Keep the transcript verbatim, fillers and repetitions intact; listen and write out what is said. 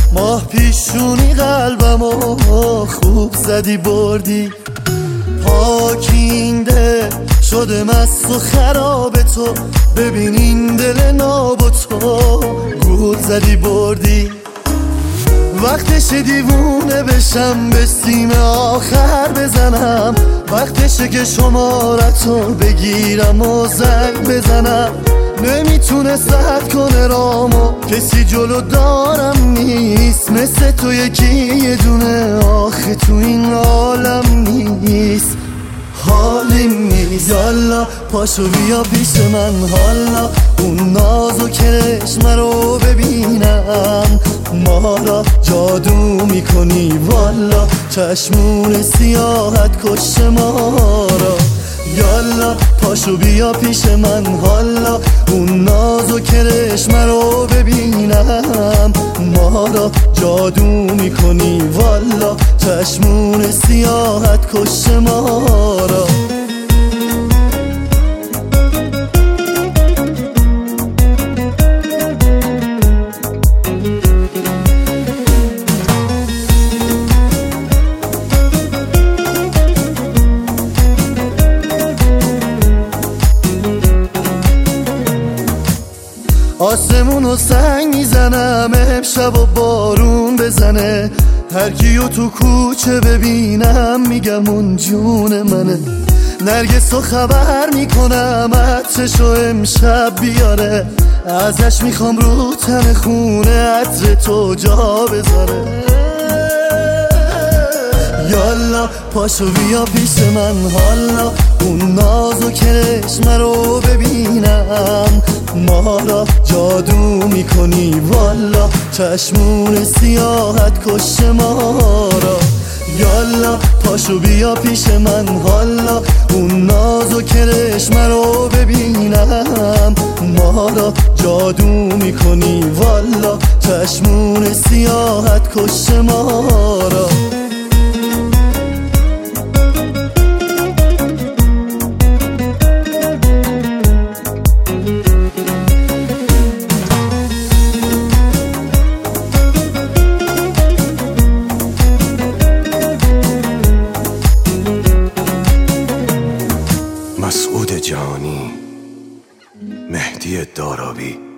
ماه پیشونی قلبمو خوب زدی بردی، پاکینده شده مست و خراب تو، ببین این دل ناب و تو گول زدی بردی. وقتشه دیوونه بشم به سیم آخر بزنم، وقتشه که شمارتو بگیرم و زنگ بزنم. نمیتونه سد کنه رامو، کسی جلو دارم نیست مثل تو یکی یه دونه آخه تو این عالم نیست. حالیم نیست یالا پاشو بیا پیش من، حالا اون ناز و کرشم رو ببینم. ما را جادو میکنی والا، چشمون سیاحت کش ما را. یالا پاشو بیا پیش من، حالا اون ناز و کرشم رو ببینم. ما را جادو میکنی والا، چشمون سیاحت کش ما را. آسمونو سنگ میزنم امشب و بارون بزنه، هر کیو تو کوچه ببینم میگم اون جون منه. نرگسو خبر میکنم عطرشو امشب بیاره، ازش میخوام رو تن خونه عطر تو جا بذاره. یالا پاشو بیا پیش من، حالا اون ناز و کرشم رو ببینم. ما را جادو میکنی والا، چشمون سیاحت کش ما را. یالا پاشو بیا پیش من، حالا اون ناز و کرشم رو ببینم. ما را جادو میکنی والا، چشمون سیاحت کش ما را. مسعود جانی، مهدی دارابی.